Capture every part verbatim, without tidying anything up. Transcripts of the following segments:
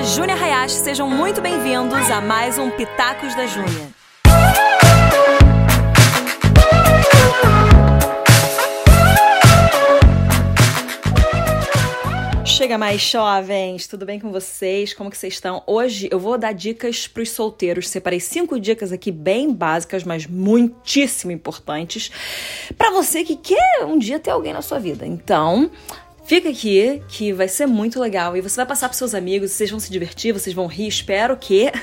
é Júnia Hayashi, sejam muito bem-vindos a mais um Pitacos da Júnia. Chega mais, jovens! Tudo bem com vocês? Como que vocês estão? Hoje eu vou dar dicas para os solteiros. Separei cinco dicas aqui bem básicas, mas muitíssimo importantes para você que quer um dia ter alguém na sua vida. Então, fica aqui que vai ser muito legal e você vai passar para seus amigos, vocês vão se divertir, vocês vão rir, espero que...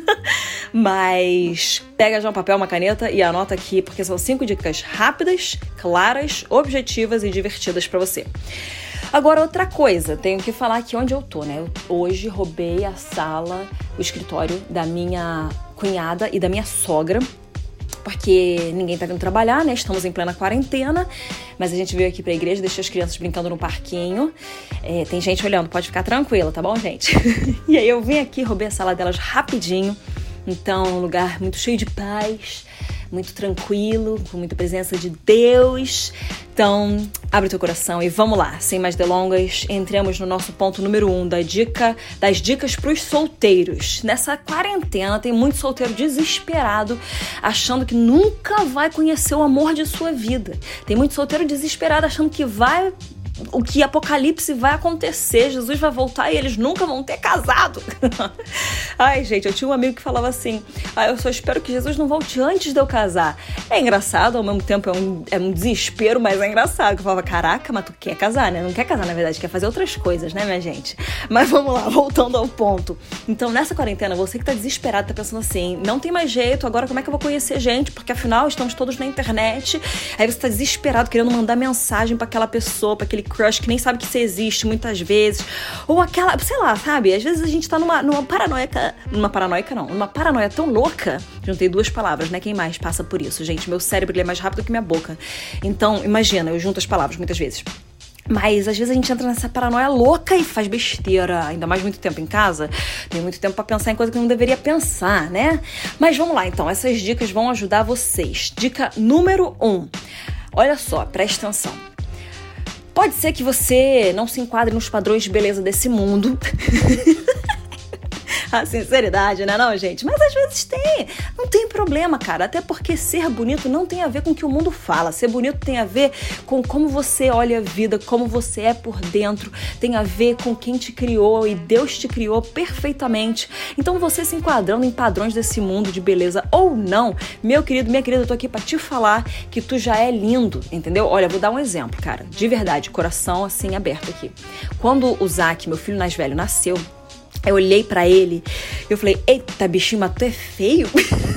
Mas pega já um papel, uma caneta e anota aqui, porque são cinco dicas rápidas, claras, objetivas e divertidas para você. Agora, outra coisa, tenho que falar aqui onde eu tô, né? Eu hoje roubei a sala, o escritório da minha cunhada e da minha sogra, porque ninguém tá vindo trabalhar, né? Estamos em plena quarentena, mas a gente veio aqui pra igreja, deixou as crianças brincando no parquinho. É, tem gente olhando, pode ficar tranquila, tá bom, gente? E aí eu vim aqui, roubei a sala delas rapidinho. Então, um lugar muito cheio de paz, muito tranquilo, com muita presença de Deus. Então, abre o teu coração e vamos lá. Sem mais delongas, entramos no nosso ponto número um da dica, das dicas para os solteiros. Nessa quarentena, tem muito solteiro desesperado, achando que nunca vai conhecer o amor de sua vida. Tem muito solteiro desesperado, achando que vai... O que apocalipse vai acontecer, Jesus vai voltar e eles nunca vão ter casado. Ai, gente, eu tinha um amigo que falava assim, ah, eu só espero que Jesus não volte antes de eu casar. É engraçado, ao mesmo tempo é um, é um desespero, mas é engraçado. Eu falava, caraca, mas tu quer casar, né? Não quer casar, na verdade, quer fazer outras coisas, né, minha gente? Mas vamos lá, voltando ao ponto. Então, nessa quarentena, você que tá desesperado, tá pensando assim, não tem mais jeito, agora como é que eu vou conhecer gente? Porque afinal, estamos todos na internet. Aí você tá desesperado, querendo mandar mensagem pra aquela pessoa, pra aquele crush que nem sabe que você existe muitas vezes, ou aquela, sei lá, sabe, às vezes a gente tá numa, numa paranoica, numa paranoica não, numa paranoia tão louca, juntei duas palavras, né, quem mais passa por isso, gente, meu cérebro ele é mais rápido que minha boca, então imagina, eu junto as palavras muitas vezes. Mas às vezes a gente entra nessa paranoia louca e faz besteira, ainda mais muito tempo em casa, tem muito tempo pra pensar em coisa que não deveria pensar, né? Mas vamos lá, então, essas dicas vão ajudar vocês. Dica número um, olha só, presta atenção. Pode ser que você não se enquadre nos padrões de beleza desse mundo. A sinceridade, né não, gente? Mas às vezes tem. Não tem problema, cara. Até porque ser bonito não tem a ver com o que o mundo fala. Ser bonito tem a ver com como você olha a vida, como você é por dentro. Tem a ver com quem te criou e Deus te criou perfeitamente. Então você se enquadrando em padrões desse mundo de beleza ou não, meu querido, minha querida, eu tô aqui pra te falar que tu já é lindo, entendeu? Olha, vou dar um exemplo, cara. De verdade, coração assim aberto aqui. Quando o Zac, meu filho mais velho, nasceu, eu olhei pra ele e eu falei, eita, bichinho, mas tu é feio?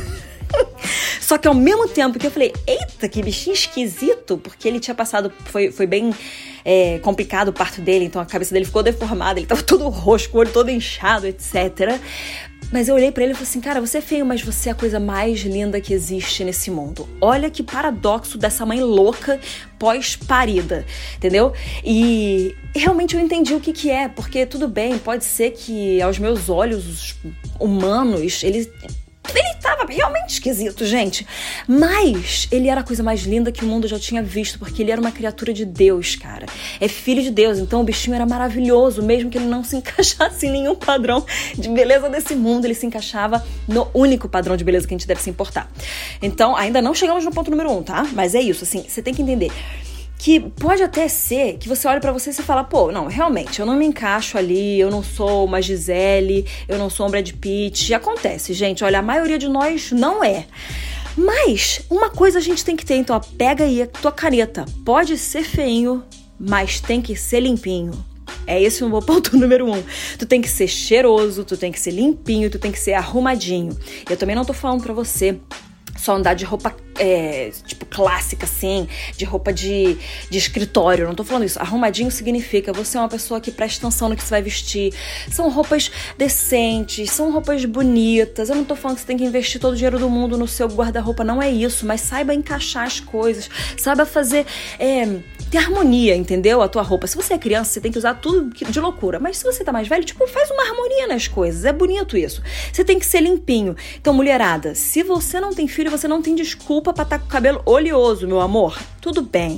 Só que ao mesmo tempo que eu falei, eita, que bichinho esquisito, porque ele tinha passado, foi, foi bem é, complicado o parto dele, então a cabeça dele ficou deformada, ele tava todo roxo, com o olho todo inchado, etcétera. Mas eu olhei pra ele e falei assim, cara, você é feio, mas você é a coisa mais linda que existe nesse mundo. Olha que paradoxo dessa mãe louca pós-parida, entendeu? E realmente eu entendi o que que é, porque tudo bem, pode ser que aos meus olhos humanos, ele... Ele tava realmente esquisito, gente. Mas ele era a coisa mais linda que o mundo já tinha visto, porque ele era uma criatura de Deus, cara. É filho de Deus, então o bichinho era maravilhoso, mesmo que ele não se encaixasse em nenhum padrão de beleza desse mundo, ele se encaixava no único padrão de beleza que a gente deve se importar. Então, ainda não chegamos no ponto número um, tá? Mas é isso, assim, você tem que entender que pode até ser que você olhe pra você e você fala, pô, não, realmente, eu não me encaixo ali, eu não sou uma Gisele, eu não sou um Brad Pitt. Acontece, gente, olha, a maioria de nós não é. Mas uma coisa a gente tem que ter, então, ó, pega aí a tua caneta. Pode ser feinho, mas tem que ser limpinho. É esse o meu ponto número um. Tu tem que ser cheiroso, tu tem que ser limpinho, tu tem que ser arrumadinho. Eu também não tô falando pra você só andar de roupa, é, tipo, clássica, assim, de roupa de, de escritório. Eu não tô falando isso. Arrumadinho significa você é uma pessoa que presta atenção no que você vai vestir. São roupas decentes, são roupas bonitas. Eu não tô falando que você tem que investir todo o dinheiro do mundo no seu guarda-roupa. Não é isso. Mas saiba encaixar as coisas. Saiba fazer... É, ter harmonia, entendeu? A tua roupa. Se você é criança, você tem que usar tudo de loucura. Mas se você tá mais velho, tipo, faz uma harmonia nas coisas. É bonito isso. Você tem que ser limpinho. Então, mulherada, se você não tem filho, você não tem desculpa pra estar com o cabelo oleoso, meu amor. Tudo bem.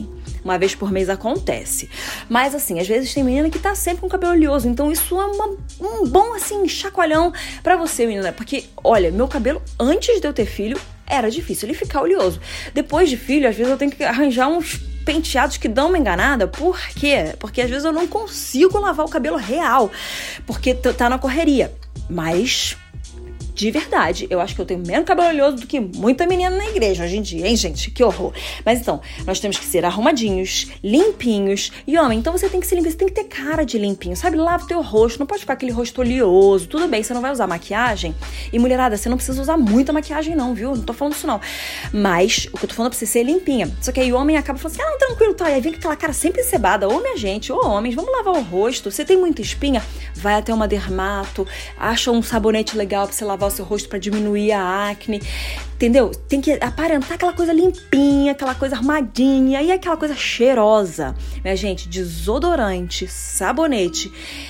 uma vez por mês acontece. Mas assim, às vezes tem menina que tá sempre com o cabelo oleoso, então isso é uma, um bom, assim, chacoalhão pra você, menina. Porque, olha, meu cabelo, antes de eu ter filho, era difícil ele ficar oleoso. Depois de filho, às vezes eu tenho que arranjar uns penteados que dão uma enganada. Por quê? Porque às vezes eu não consigo lavar o cabelo real, porque tá na correria. Mas, de verdade, eu acho que eu tenho menos cabelo oleoso do que muita menina na igreja hoje em dia, hein, gente? Que horror. Mas então, nós temos que ser arrumadinhos, limpinhos. E, homem, então você tem que ser limpinho, você tem que ter cara de limpinho, sabe? Lava o teu rosto, não pode ficar aquele rosto oleoso. Tudo bem, você não vai usar maquiagem. E, mulherada, você não precisa usar muita maquiagem não, viu? Não tô falando isso não. Mas, o que eu tô falando é pra você ser limpinha. Só que aí o homem acaba falando assim, ah, não, tranquilo, tá. E aí vem com aquela cara sempre encebada. Ô, minha gente, ô, homens, vamos lavar o rosto. Você tem muita espinha? Vai até uma dermato, acha um sabonete legal pra você lavar o seu rosto para diminuir a acne, entendeu? Tem que aparentar aquela coisa limpinha, aquela coisa arrumadinha e aquela coisa cheirosa. Minha gente, desodorante, sabonete,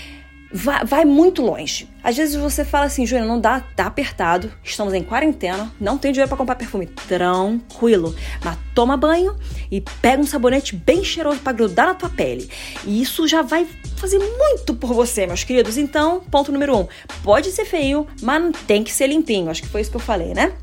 vai, vai muito longe. Às vezes você fala assim, Júlia, não dá, tá apertado, estamos em quarentena, não tem dinheiro para comprar perfume. Tranquilo, mas toma banho e pega um sabonete bem cheiroso para grudar na tua pele. E isso já vai fazer muito por você, meus queridos. Então, ponto número um, pode ser feio, mas tem que ser limpinho. Acho que foi isso que eu falei, né?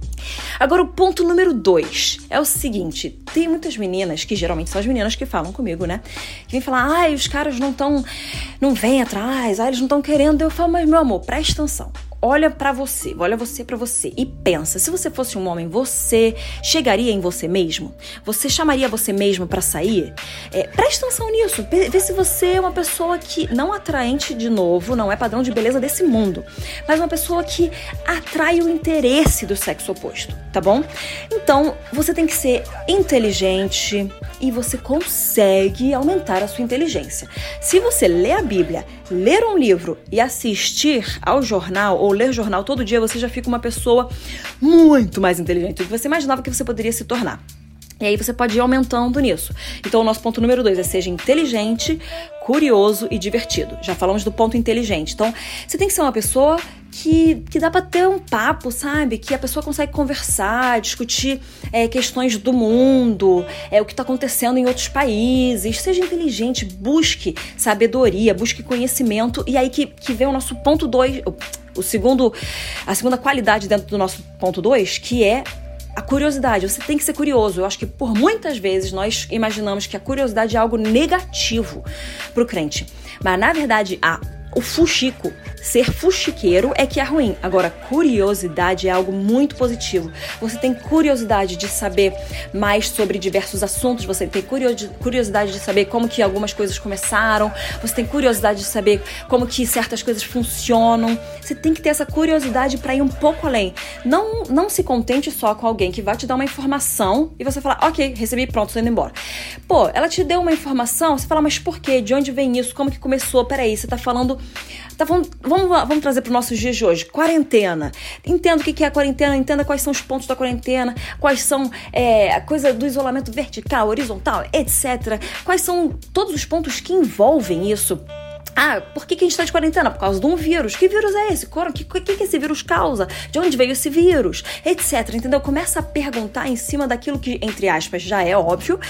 Agora, o ponto número dois é o seguinte, tem muitas meninas, que geralmente são as meninas que falam comigo, né? Que vêm falar, ai, os caras não estão, não vêm atrás, ai, eles não estão querendo. Eu falo, mas meu amor, presta atenção. Olha pra você, olha você pra você e pensa, se você fosse um homem, você chegaria em você mesmo? Você chamaria você mesmo pra sair? É, presta atenção nisso, vê se você é uma pessoa que, não atraente de novo, não é padrão de beleza desse mundo, mas uma pessoa que atrai o interesse do sexo oposto, tá bom? Então, você tem que ser inteligente e você consegue aumentar a sua inteligência. Se você lê a Bíblia, ler um livro e assistir ao jornal ou ler jornal todo dia, você já fica uma pessoa muito mais inteligente do que você imaginava que você poderia se tornar. E aí você pode ir aumentando nisso. Então o nosso ponto número dois é seja inteligente, curioso e divertido. Já falamos do ponto inteligente. Então você tem que ser uma pessoa que, que dá pra ter um papo, sabe? Que a pessoa consegue conversar, discutir é, questões do mundo, é, o que tá acontecendo em outros países. Seja inteligente, busque sabedoria, busque conhecimento. E aí que, que vem o nosso ponto dois, o segundo, a segunda qualidade dentro do nosso ponto dois, que é a curiosidade. Você tem que ser curioso. Eu acho que por muitas vezes nós imaginamos que a curiosidade é algo negativo pro crente. Mas na verdade, a o fuxico, ser fuxiqueiro é que é ruim. Agora, curiosidade é algo muito positivo. Você tem curiosidade de saber mais sobre diversos assuntos, você tem curiosidade de saber como que algumas coisas começaram, você tem curiosidade de saber como que certas coisas funcionam. Você tem que ter essa curiosidade para ir um pouco além. Não, não se contente só com alguém que vai te dar uma informação e você fala, ok, recebi, pronto, tô indo embora. Pô, ela te deu uma informação, você fala, mas por quê? De onde vem isso? Como que começou? Peraí, você tá falando... Tá, vamos, vamos, vamos trazer para os nossos dias de hoje. Quarentena. Entenda o que é a quarentena, entenda quais são os pontos da quarentena, quais são é, a coisa do isolamento vertical, horizontal, etcétera. Quais são todos os pontos que envolvem isso. Ah, por que, que a gente está de quarentena? Por causa de um vírus. Que vírus é esse? O que, que, que esse vírus causa? De onde veio esse vírus? Etc. Entendeu? Começa a perguntar em cima daquilo que, entre aspas, já é óbvio.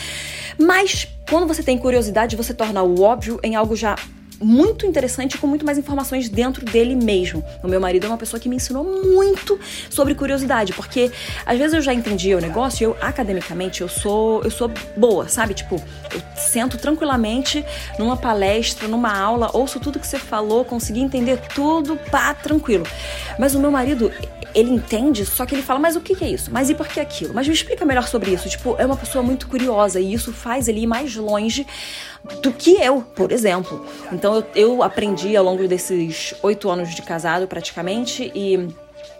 Mas quando você tem curiosidade, você torna o óbvio em algo já muito interessante, com muito mais informações dentro dele mesmo. O meu marido é uma pessoa que me ensinou muito sobre curiosidade, porque às vezes eu já entendia o negócio e eu, academicamente, eu sou, eu sou boa, sabe? Tipo, eu sento tranquilamente numa palestra, numa aula, ouço tudo que você falou, consegui entender tudo, pá, tranquilo. Mas o meu marido, ele entende, só que ele fala, mas o que é isso? Mas e por que aquilo? Mas me explica melhor sobre isso. Tipo, é uma pessoa muito curiosa e isso faz ele ir mais longe do que eu, por exemplo. Então eu, eu aprendi ao longo desses oito anos de casado praticamente e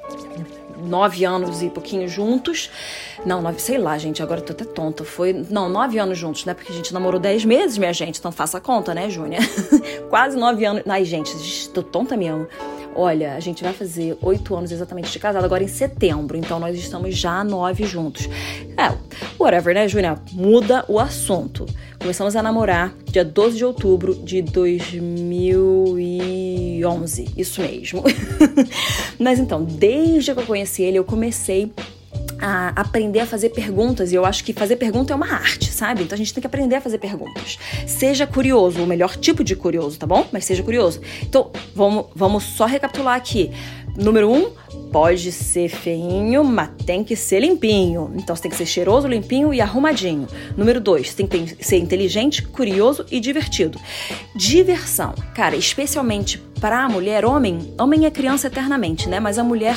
nove anos e pouquinho juntos. Não, nove, sei lá, gente, agora eu tô até tonta. Foi, não, nove anos juntos, né? Porque a gente namorou dez meses, minha gente, então faça a conta, né, Júnia? Quase nove anos. Ai, gente, tô tonta mesmo. Olha, a gente vai fazer oito anos exatamente de casado agora em setembro, então nós estamos já nove juntos. É, whatever, né, Júnia? Muda o assunto. Começamos a namorar dia doze de outubro de dois mil e onze, isso mesmo. Mas então, desde que eu conheci ele, eu comecei a aprender a fazer perguntas, e eu acho que fazer pergunta é uma arte, sabe? Então a gente tem que aprender a fazer perguntas. Seja curioso, o melhor tipo de curioso, tá bom? Mas seja curioso. Então, vamos, vamos só recapitular aqui. Número um, pode ser feinho, mas tem que ser limpinho. Então você tem que ser cheiroso, limpinho e arrumadinho. Número dois, tem que ser inteligente, curioso e divertido. Diversão. Cara, especialmente pra mulher, homem, homem é criança eternamente, né? Mas a mulher,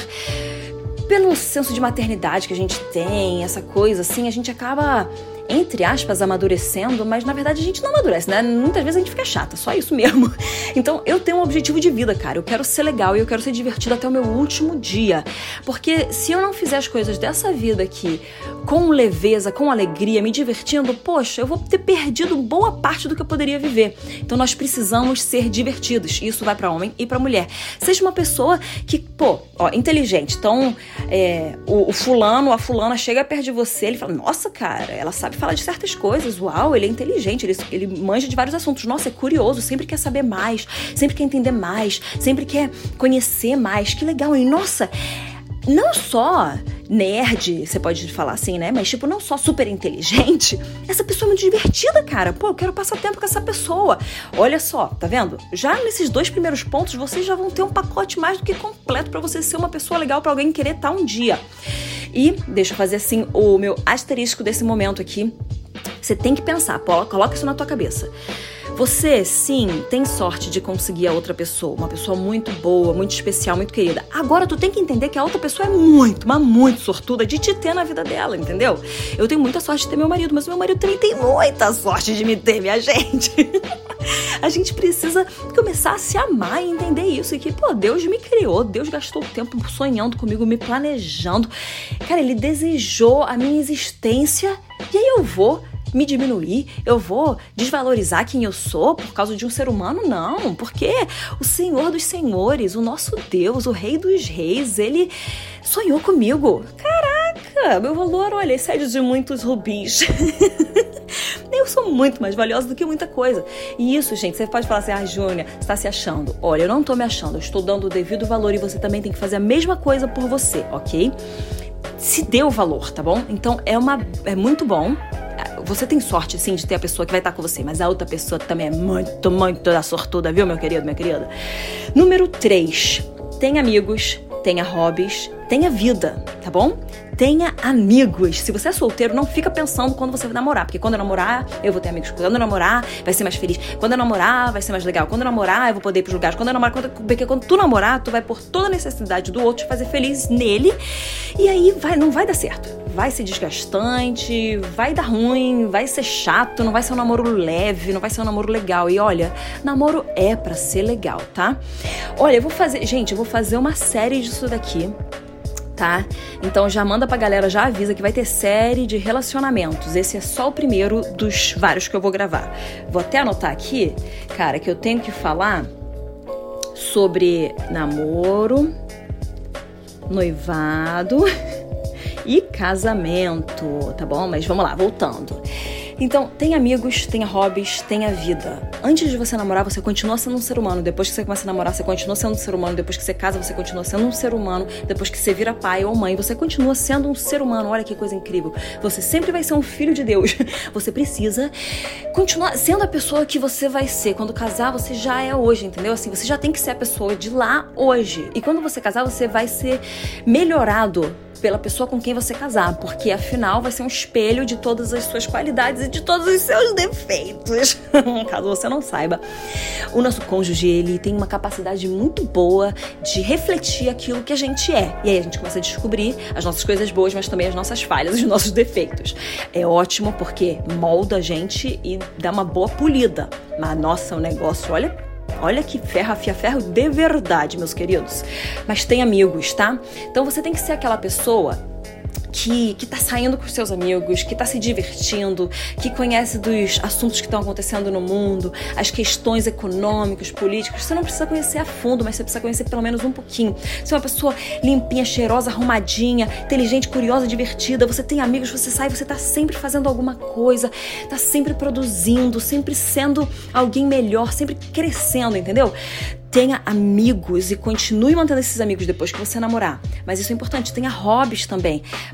pelo senso de maternidade que a gente tem, essa coisa assim, a gente acaba, entre aspas, amadurecendo, mas na verdade a gente não amadurece, né? Muitas vezes a gente fica chata, só isso mesmo. Então eu tenho um objetivo de vida, cara. Eu quero ser legal e eu quero ser divertida até o meu último dia. Porque se eu não fizer as coisas dessa vida aqui com leveza, com alegria, me divertindo, poxa, eu vou ter perdido boa parte do que eu poderia viver. Então nós precisamos ser divertidos. Isso vai pra homem e pra mulher. Seja uma pessoa que, pô, ó, inteligente. Então, é, o, o fulano, a fulana chega perto de você, ele fala, nossa, cara, ela sabe falar de certas coisas, uau, ele é inteligente, ele, ele manja de vários assuntos, nossa, é curioso, sempre quer saber mais, sempre quer entender mais, sempre quer conhecer mais, que legal, e nossa, não só nerd, você pode falar assim, né, mas tipo, não só super inteligente, essa pessoa é muito divertida, cara, pô, eu quero passar tempo com essa pessoa, olha só, tá vendo? Já nesses dois primeiros pontos, vocês já vão ter um pacote mais do que completo pra você ser uma pessoa legal, pra alguém querer estar um dia. E deixa eu fazer assim o meu asterisco desse momento aqui. Você tem que pensar, coloca isso na tua cabeça. Você, sim, tem sorte de conseguir a outra pessoa, uma pessoa muito boa, muito especial, muito querida. Agora, tu tem que entender que a outra pessoa é muito, mas muito sortuda de te ter na vida dela, entendeu? Eu tenho muita sorte de ter meu marido, mas o meu marido também tem muita sorte de me ter, minha gente. A gente precisa começar a se amar e entender isso. E que, pô, Deus me criou, Deus gastou tempo sonhando comigo, me planejando. Cara, Ele desejou a minha existência e aí eu vou me diminuir, eu vou desvalorizar quem eu sou por causa de um ser humano? Não, porque o Senhor dos Senhores, o nosso Deus, o Rei dos Reis, Ele sonhou comigo. Caraca, meu valor, olha, excede de muitos rubis. Eu sou muito mais valiosa do que muita coisa. E isso, gente, você pode falar assim, ah, Júnia, você tá se achando. Olha, eu não tô me achando, eu estou dando o devido valor e você também tem que fazer a mesma coisa por você, ok? Se dê o valor, tá bom? Então, é, uma, é muito bom. Você tem sorte, sim, de ter a pessoa que vai estar com você, mas a outra pessoa também é muito, muito da sortuda, viu, meu querido, minha querida? Número três, tenha amigos, tenha hobbies, tenha vida, tá bom? Tenha amigos. Se você é solteiro, não fica pensando quando você vai namorar, porque quando eu namorar, eu vou ter amigos. Quando eu namorar, vai ser mais feliz. Quando eu namorar, vai ser mais legal. Quando eu namorar, eu vou poder ir pros lugares. Quando eu namorar, quando, porque quando tu namorar, tu vai pôr toda a necessidade do outro te fazer feliz nele, e aí vai, não vai dar certo. Vai ser desgastante, vai dar ruim, vai ser chato, não vai ser um namoro leve, não vai ser um namoro legal. E olha, namoro é pra ser legal, tá? Olha, eu vou fazer... Gente, eu vou fazer uma série disso daqui, tá? Então já manda pra galera, já avisa que vai ter série de relacionamentos. Esse é só o primeiro dos vários que eu vou gravar. Vou até anotar aqui, cara, que eu tenho que falar sobre namoro, noivado e casamento, tá bom? Mas vamos lá, voltando. Então, tenha amigos, tenha hobbies, tenha vida. Antes de você namorar, você continua sendo um ser humano. Depois que você começa a namorar, você continua sendo um ser humano. Depois que você casa, você continua sendo um ser humano. Depois que você vira pai ou mãe, você continua sendo um ser humano. Olha que coisa incrível. Você sempre vai ser um filho de Deus. Você precisa continuar sendo a pessoa que você vai ser. Quando casar, você já é hoje, entendeu? Assim, você já tem que ser a pessoa de lá hoje. E quando você casar, você vai ser melhorado pela pessoa com quem você casar, porque afinal vai ser um espelho de todas as suas qualidades e de todos os seus defeitos. Caso você não saiba, o nosso cônjuge, ele tem uma capacidade muito boa de refletir aquilo que a gente é. E aí a gente começa a descobrir as nossas coisas boas, mas também as nossas falhas, os nossos defeitos. É ótimo porque molda a gente e dá uma boa polida. Mas nossa, o negócio, olha... Olha que ferro, afia ferro de verdade, meus queridos. Mas tem amigos, tá? Então você tem que ser aquela pessoa que, que tá saindo com os seus amigos, que tá se divertindo, que conhece dos assuntos que estão acontecendo no mundo, as questões econômicas, políticas. Você não precisa conhecer a fundo, mas você precisa conhecer pelo menos um pouquinho. Você é uma pessoa limpinha, cheirosa, arrumadinha, inteligente, curiosa, divertida. Você tem amigos, você sai, você tá sempre fazendo alguma coisa, tá sempre produzindo, sempre sendo alguém melhor, sempre crescendo, entendeu? Tenha amigos e continue mantendo esses amigos depois que você namorar. Mas isso é importante, tenha hobbies também.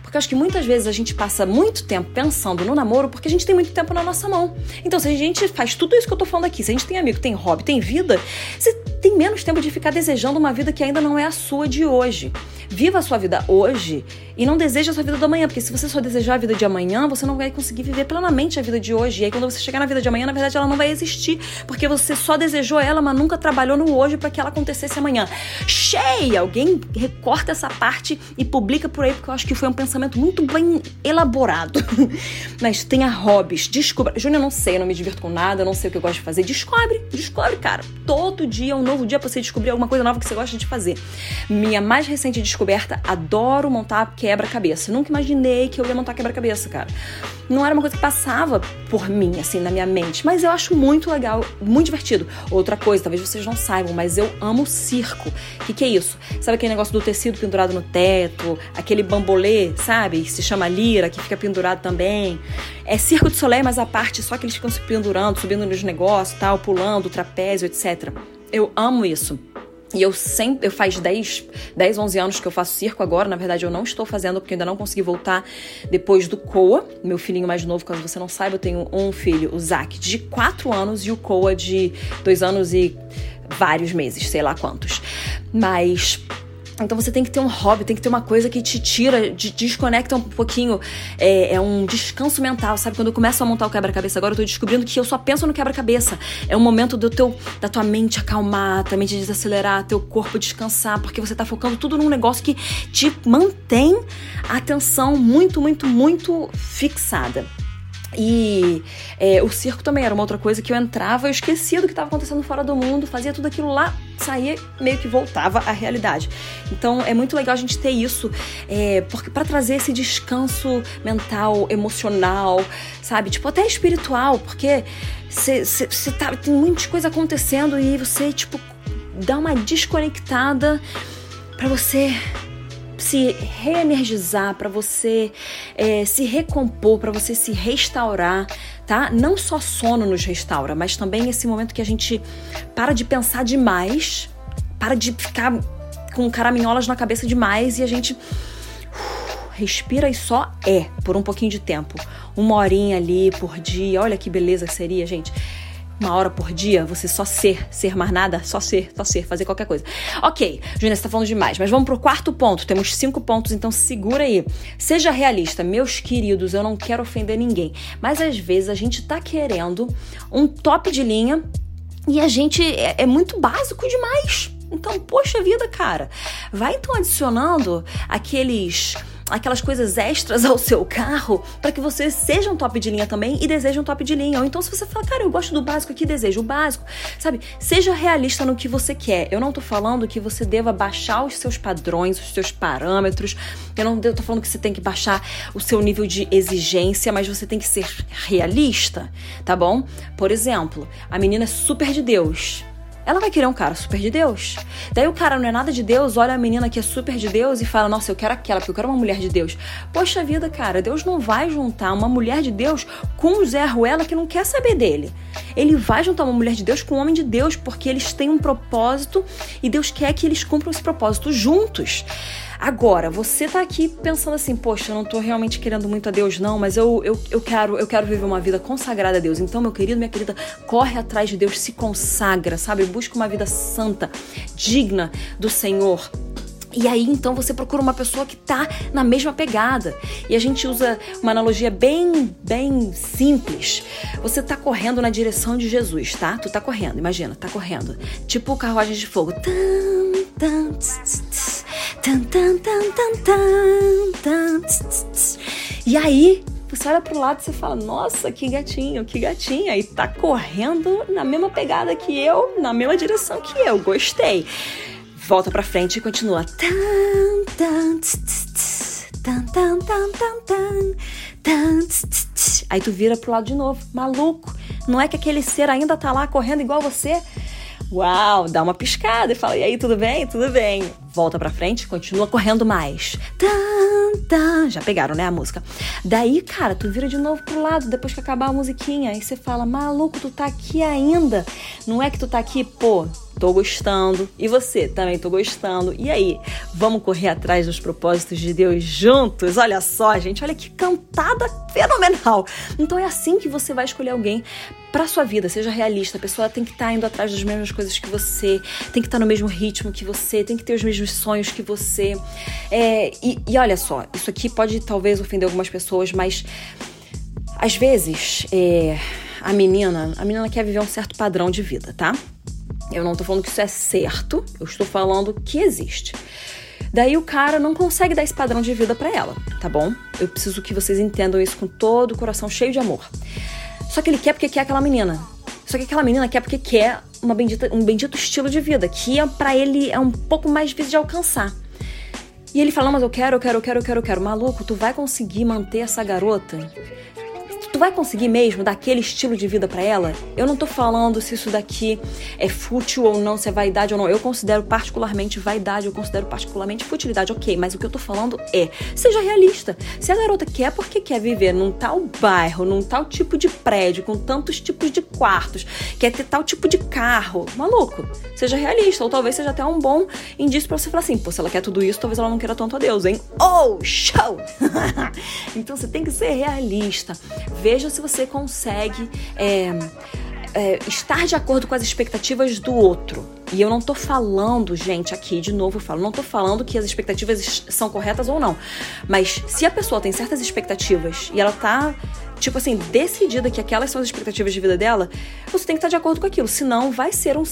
Porque eu acho que muitas vezes a gente passa muito tempo pensando no namoro porque a gente tem muito tempo na nossa mão. Então, se a gente faz tudo isso que eu tô falando aqui, se a gente tem amigo, tem hobby, tem vida, você tem menos tempo de ficar desejando uma vida que ainda não é a sua de hoje. Viva a sua vida hoje e não deseja a sua vida do amanhã, porque se você só desejar a vida de amanhã, você não vai conseguir viver plenamente a vida de hoje. E aí, quando você chegar na vida de amanhã, na verdade, ela não vai existir, porque você só desejou ela, mas nunca trabalhou no hoje para que ela acontecesse amanhã. Cheia! Alguém recorta essa parte e publica por aí, porque eu acho que foi um pensamento muito bem elaborado. Mas tenha hobbies, descubra. Júnior, eu não sei, eu não me divirto com nada, eu não sei o que eu gosto de fazer. Descobre, descobre, cara. Todo dia é um novo dia pra você descobrir alguma coisa nova que você gosta de fazer. Minha mais recente descoberta, adoro montar quebra-cabeça. Nunca imaginei que eu ia montar quebra-cabeça, cara. Não era uma coisa que passava por mim, assim, na minha mente, mas eu acho muito legal, muito divertido. Outra coisa, talvez vocês não saibam, mas eu amo circo. O que, que é isso? Sabe aquele negócio do tecido pendurado no teto, aquele bambolê, sabe? Que se chama lira, que fica pendurado também. É Circo de Soleil, mas a parte só que eles ficam se pendurando, subindo nos negócios, tal, pulando, trapézio, etcétera. Eu amo isso. E eu sempre, eu faz dez, onze anos que eu faço circo agora. Na verdade, eu não estou fazendo porque eu ainda não consegui voltar depois do Koa, meu filhinho mais novo, caso você não saiba, eu tenho um filho, o Zac, de quatro anos e o Koa de dois anos e vários meses, sei lá quantos. Mas... Então você tem que ter um hobby, tem que ter uma coisa que te tira, te desconecta um pouquinho, é, é um descanso mental, sabe? Quando eu começo a montar o quebra-cabeça agora, eu tô descobrindo que eu só penso no quebra-cabeça. É um momento do teu, da tua mente acalmar, tua mente desacelerar, teu corpo descansar, porque você tá focando tudo num negócio que te mantém a atenção muito, muito, muito fixada. E é, o circo também era uma outra coisa que eu entrava, eu esquecia do que estava acontecendo fora do mundo, fazia tudo aquilo lá, saía, meio que voltava à realidade. Então é muito legal a gente ter isso, é, porque para trazer esse descanso mental, emocional, sabe, tipo até espiritual, porque cê, cê, cê tá, tem muitas coisas acontecendo e você tipo dá uma desconectada para você se reenergizar, para você é, se recompor, para você se restaurar, tá? Não só sono nos restaura, mas também esse momento que a gente para de pensar demais, para de ficar com caraminholas na cabeça demais e a gente uh, respira e só é por um pouquinho de tempo. Uma horinha ali por dia, olha que beleza que seria, gente. Uma hora por dia, você só ser, ser mais nada, só ser, só ser, fazer qualquer coisa. Ok, Júnior, você tá falando demais, mas vamos pro quarto ponto. Temos cinco pontos, então segura aí. Seja realista, meus queridos, eu não quero ofender ninguém, mas às vezes a gente tá querendo um top de linha e a gente é, é muito básico demais. Então, poxa vida, cara, vai então adicionando aqueles... aquelas coisas extras ao seu carro para que você seja um top de linha também e deseje um top de linha. Ou então se você fala, cara, eu gosto do básico aqui, desejo o básico, sabe? Seja realista no que você quer. Eu não tô falando que você deva baixar os seus padrões, os seus parâmetros. Eu não eu tô falando que você tem que baixar o seu nível de exigência, mas você tem que ser realista, tá bom? Por exemplo, a menina é super de Deus. Ela vai querer um cara super de Deus. Daí o cara não é nada de Deus, olha a menina que é super de Deus e fala, nossa, eu quero aquela, porque eu quero uma mulher de Deus. Poxa vida, cara, Deus não vai juntar uma mulher de Deus com um Zé Ruela que não quer saber dele. Ele vai juntar uma mulher de Deus com um homem de Deus, porque eles têm um propósito e Deus quer que eles cumpram esse propósito juntos. Agora, você tá aqui pensando assim, poxa, eu não tô realmente querendo muito a Deus não, mas eu, eu, eu, quero, eu quero viver uma vida consagrada a Deus. Então, meu querido, minha querida, corre atrás de Deus, se consagra, sabe? Busca uma vida santa, digna do Senhor. E aí, então, você procura uma pessoa que tá na mesma pegada. E a gente usa uma analogia bem, bem simples. Você tá correndo na direção de Jesus, tá? Tu tá correndo, imagina, tá correndo. Tipo carruagem de fogo. Tum, tum, tss, tss, tum, tum, tum, tum, tum, tum, tss, tss. E aí, você olha pro lado e você fala, nossa, que gatinho, que gatinha. E tá correndo na mesma pegada que eu, na mesma direção que eu. Gostei. Volta pra frente e continua. Aí tu vira pro lado de novo. Maluco, não é que aquele ser ainda tá lá correndo igual você? Uau, dá uma piscada e fala, e aí, tudo bem? Tudo bem. Volta pra frente, continua correndo mais. Já pegaram, né, a música? Daí, cara, tu vira de novo pro lado depois que acabar a musiquinha. Aí você fala, maluco, tu tá aqui ainda. Não é que tu tá aqui, pô, Tô gostando. E você? Também tô gostando. E aí? Vamos correr atrás dos propósitos de Deus juntos? Olha só, gente. Olha que cantada fenomenal. Então é assim que você vai escolher alguém pra sua vida. Seja realista. A pessoa tem que estar indo atrás das mesmas coisas que você. Tem que estar no mesmo ritmo que você. Tem que ter os mesmos sonhos que você. É, e, e olha só. Isso aqui pode talvez ofender algumas pessoas, mas às vezes é, a menina, a menina quer viver um certo padrão de vida, tá? Eu não tô falando que isso é certo, eu estou falando que existe. Daí o cara não consegue dar esse padrão de vida pra ela, tá bom? Eu preciso que vocês entendam isso com todo o coração cheio de amor. Só que ele quer porque quer aquela menina. Só que aquela menina quer porque quer uma bendita, um bendito estilo de vida, que é, pra ele é um pouco mais difícil de alcançar. E ele fala, mas eu quero, eu quero, eu quero, eu quero, eu quero. Maluco, tu vai conseguir manter essa garota? Tu vai conseguir mesmo dar aquele estilo de vida pra ela? Eu não tô falando se isso daqui é fútil ou não, se é vaidade ou não. Eu considero particularmente vaidade, eu considero particularmente futilidade, ok. Mas o que eu tô falando é, seja realista. Se a garota quer porque quer viver num tal bairro, num tal tipo de prédio, com tantos tipos de quartos, quer ter tal tipo de carro, maluco, seja realista. Ou talvez seja até um bom indício pra você falar assim, pô, se ela quer tudo isso, talvez ela não queira tanto a Deus, hein? Oh, show! Então você tem que ser realista. Veja se você consegue é, é, estar de acordo com as expectativas do outro. E eu não tô falando, gente, aqui, de novo eu falo, não tô falando que as expectativas são corretas ou não. Mas se a pessoa tem certas expectativas e ela tá, tipo assim, decidida que aquelas são as expectativas de vida dela, você tem que estar de acordo com aquilo. Senão vai ser um, um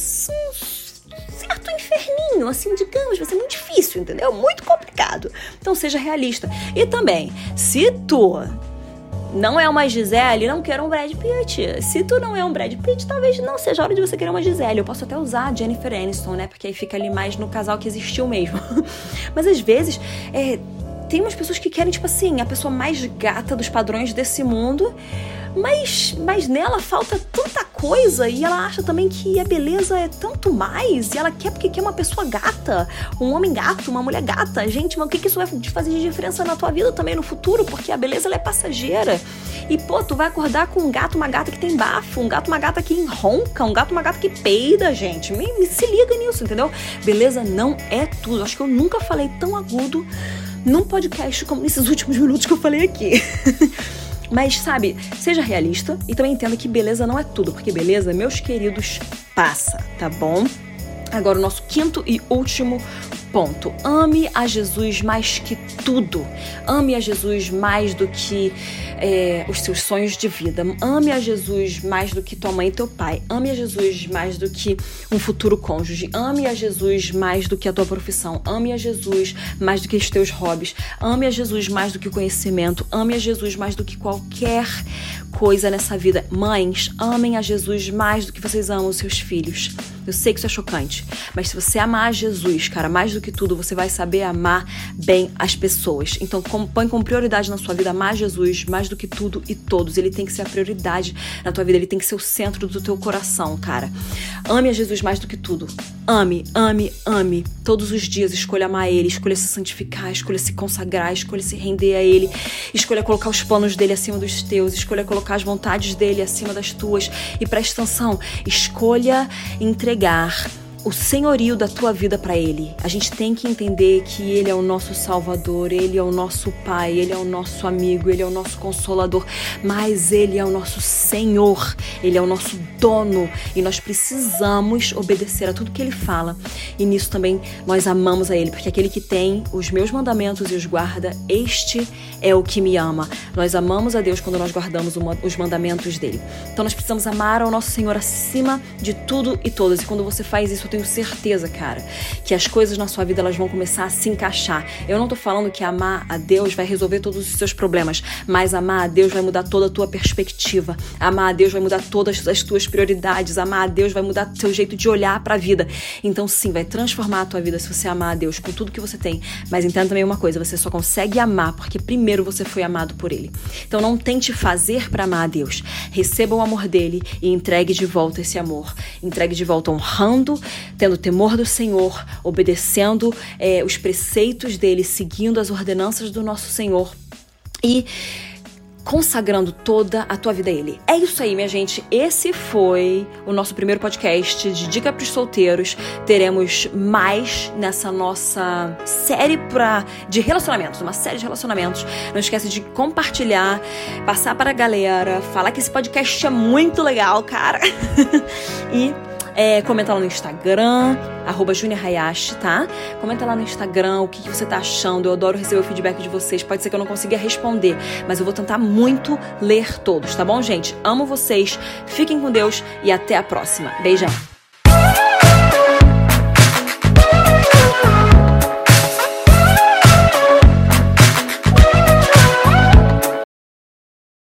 certo inferninho, assim, digamos, vai ser muito difícil, entendeu? Muito complicado. Então seja realista. E também, se tu não é uma Gisele, não quero um Brad Pitt. Se tu não é um Brad Pitt, talvez não seja a hora de você querer uma Gisele. Eu posso até usar a Jennifer Aniston, né? Porque aí fica ali mais no casal que existiu mesmo. Mas às vezes, é, tem umas pessoas que querem, tipo assim, a pessoa mais gata dos padrões desse mundo, mas, mas nela falta tanta coisa e ela acha também que a beleza é tanto mais e ela quer porque quer uma pessoa gata, um homem gato, uma mulher gata. Gente, mas o que, que isso vai fazer de diferença na tua vida também no futuro? Porque a beleza, ela é passageira. E, pô, tu vai acordar com um gato, uma gata que tem bafo, um gato, uma gata que ronca, um gato, uma gata que peida, gente. Me, me se liga nisso, entendeu? Beleza não é tudo. Acho que eu nunca falei tão agudo num podcast como nesses últimos minutos que eu falei aqui. Mas, sabe, seja realista e também entenda que beleza não é tudo, porque beleza, meus queridos, passa, tá bom? Agora, o nosso quinto e último ponto. Ame a Jesus mais que tudo. Ame a Jesus mais do que é, os seus sonhos de vida. Ame a Jesus mais do que tua mãe e teu pai. Ame a Jesus mais do que um futuro cônjuge. Ame a Jesus mais do que a tua profissão. Ame a Jesus mais do que os teus hobbies. Ame a Jesus mais do que o conhecimento. Ame a Jesus mais do que qualquer coisa nessa vida. Mães, amem a Jesus mais do que vocês amam os seus filhos. Eu sei que isso é chocante, mas se você amar a Jesus, cara, mais do que tudo, você vai saber amar bem as pessoas. Então, põe como prioridade na sua vida amar Jesus mais do que tudo e todos. Ele tem que ser a prioridade na tua vida, ele tem que ser o centro do teu coração, cara. Ame a Jesus mais do que tudo. Ame, ame, ame. Todos os dias escolha amar ele, escolha se santificar, escolha se consagrar, escolha se render a ele, escolha colocar os planos dele acima dos teus, escolha colocar as vontades dele acima das tuas. E presta atenção, escolha entregar o senhorio da tua vida para ele. A gente tem que entender que ele é o nosso salvador, ele é o nosso pai, ele é o nosso amigo, ele é o nosso consolador, mas ele é o nosso Senhor, ele é o nosso dono e nós precisamos obedecer a tudo que ele fala. E nisso também nós amamos a ele, porque aquele que tem os meus mandamentos e os guarda, este é o que me ama. Nós amamos a Deus quando nós guardamos os mandamentos dele. Então nós precisamos amar ao nosso Senhor acima de tudo e todos. E quando você faz isso, eu tenho certeza, cara, que as coisas na sua vida elas vão começar a se encaixar. Eu não tô falando que amar a Deus vai resolver todos os seus problemas, mas amar a Deus vai mudar toda a tua perspectiva. Amar a Deus vai mudar todas as tuas prioridades. Amar a Deus vai mudar o teu jeito de olhar pra vida. Então sim, vai transformar a tua vida se você amar a Deus com tudo que você tem. Mas entenda também uma coisa, você só consegue amar porque primeiro você foi amado por ele. Então não tente fazer pra amar a Deus. Receba o amor dele e entregue de volta esse amor. Entregue de volta honrando, tendo temor do Senhor, obedecendo é, os preceitos dele, seguindo as ordenanças do nosso Senhor e consagrando toda a tua vida a Ele. É isso aí, minha gente. Esse foi o nosso primeiro podcast de Dica pros Solteiros. Teremos mais nessa nossa série pra, de relacionamentos, uma série de relacionamentos. Não esquece de compartilhar, passar para a galera, falar que esse podcast é muito legal, cara. E É, comenta lá no Instagram, arroba Júnia Hayashi, tá? Comenta lá no Instagram o que, que você tá achando. Eu adoro receber o feedback de vocês. Pode ser que eu não consiga responder, mas eu vou tentar muito ler todos, tá bom, gente? Amo vocês, fiquem com Deus e até a próxima. Beijão!